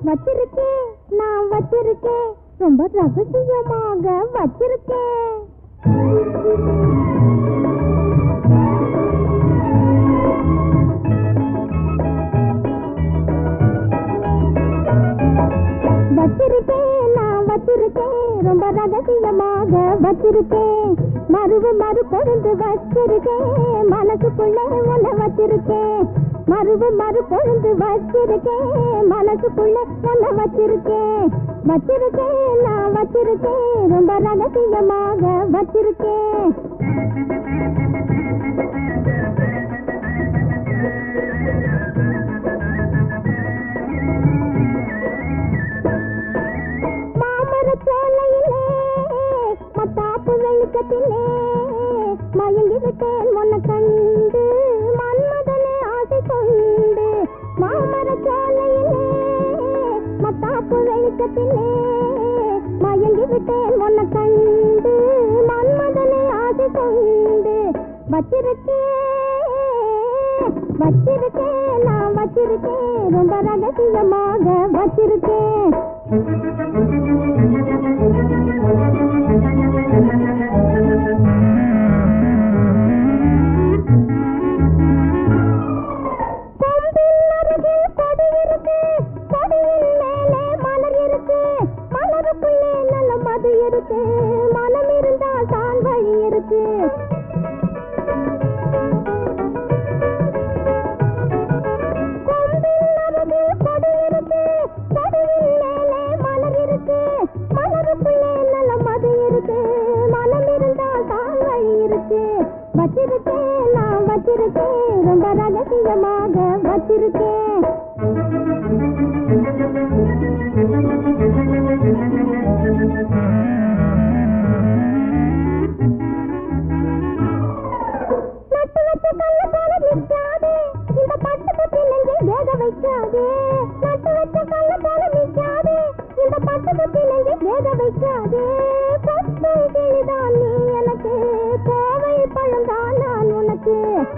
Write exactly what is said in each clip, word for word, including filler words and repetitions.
வச்சிருக்கேன் நான் வச்சிருக்கேன் ரொம்ப ரகசியமாக வச்சிருக்கேன். வச்சிருக்கேன் நான் வச்சிருக்கேன் ரொம்ப ரகசியமாக வச்சிருக்கேன். மறுவு மறு பொழுது வச்சிருக்கேன் மனசுக்குள்ளே உன்னை வச்சிருக்கேன். மறுவு மறு பொழுது வச்சிருக்கேன் மனசுக்குள்ளே உன்னை வச்சிருக்கேன். வச்சிருக்கேன் நான் வச்சிருக்கேன் ரொம்ப ரகசியமாக வச்சிருக்கேன். மாமர சோலையிலே மத்தாப்பு வெளுக்கத்திலே மயங்கி விட்டேன் உன்னை கண்டு மன்மதனே ஆசை கொண்டு. மாமர சோலையிலே மத்தாப்பு வெளுக்கத்திலே மயங்கி விட்டேன் உன்னை கண்டு மன்மதனே ஆசை கொண்டு. வச்சிருக்கேன் வச்சிருக்கேன் நான் வச்சிருக்கேன் ரொம்ப ரகசியமாக வச்சிருக்கேன். கொம்பின் அருகில் கொடி இருக்கு கொடியின் மேலே மலர் இருக்கு மலருக்குள்ளே நல்ல மது இருக்கு மனம் இருந்தால் தான் வழி இருக்கு. கொம்பின் அருகில் கொடி இருக்கு கொடியின் மேலே மலர் இருக்கு மலருக்குள்ளே நல்ல மது இருக்கு மனம் இருந்தால் தான் வழி இருக்கு. வச்சிருக்கேன் நான் வச்சிருக்கேன் ரொம்ப ரகசியமாக வச்சிருக்கேன். நட்டு வச்ச கல்ல போல நிற்காதே இந்த பட்டு குத்தி நெஞ்சை வேக வைக்காதே. நட்டு வச்ச கல்ல போல நிற்காதே இந்த பட்டு குத்தி நெஞ்சை வேக வைக்காதே. பட்டு கிளிதான் நீ எனக்கு கோவை பழம்தான் நான் உனக்கு.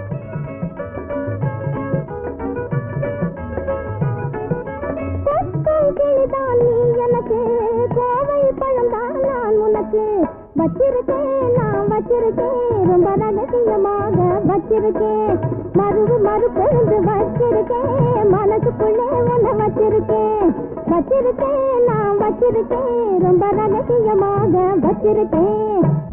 பட்டு கிளிதான் நீ எனக்கு கோவை பழம்தான் நான் உனக்கு. வச்சிருக்கேன் நான் வச்சிருக்கேன் ரொம்ப ரகசியமாக வச்சிருக்கேன். மறுவு மறு பொழுது வச்சிருக்கேன் மனசுக்குள்ளே உன்னை வச்சிருக்கேன். வச்சிருக்கேன் நான் வச்சிருக்கேன் ரொம்ப ரகசியமாக வச்சிருக்கேன்.